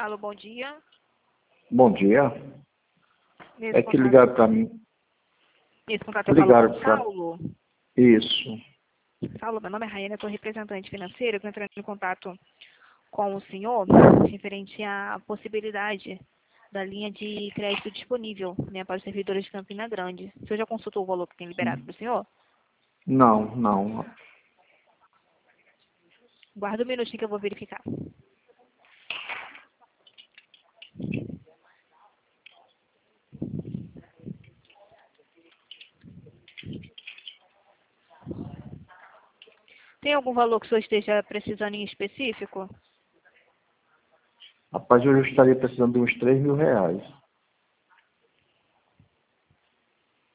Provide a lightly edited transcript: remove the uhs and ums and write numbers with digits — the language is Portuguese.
Alô, bom dia. Bom dia. Nesse É que contato, ligaram para mim. nesse contato eu falo Ligaram com o para Saulo. Isso. Saulo, meu nome é Raiane, eu sou representante financeira. Eu estou entrando em contato com o senhor referente à possibilidade da linha de crédito disponível, né, para os servidores de Campina Grande. O senhor já consultou o valor que tem liberado para o senhor? Não, não. Guarda um minutinho que eu vou verificar. Tem algum valor que o senhor esteja precisando em específico? Rapaz, eu estaria precisando de uns R$ 3.000.